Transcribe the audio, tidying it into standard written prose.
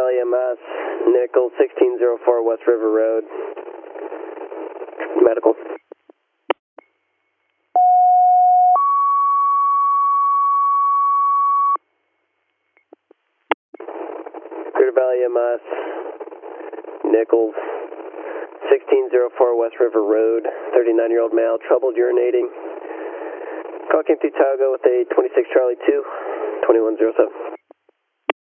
Valley MS, Nichols, 1604 West River Road. Medical. Crater Valley MS, Nichols, 1604 West River Road, 39-year-old male, troubled urinating. Call came through Togo with a 26 Charlie 2, 2107.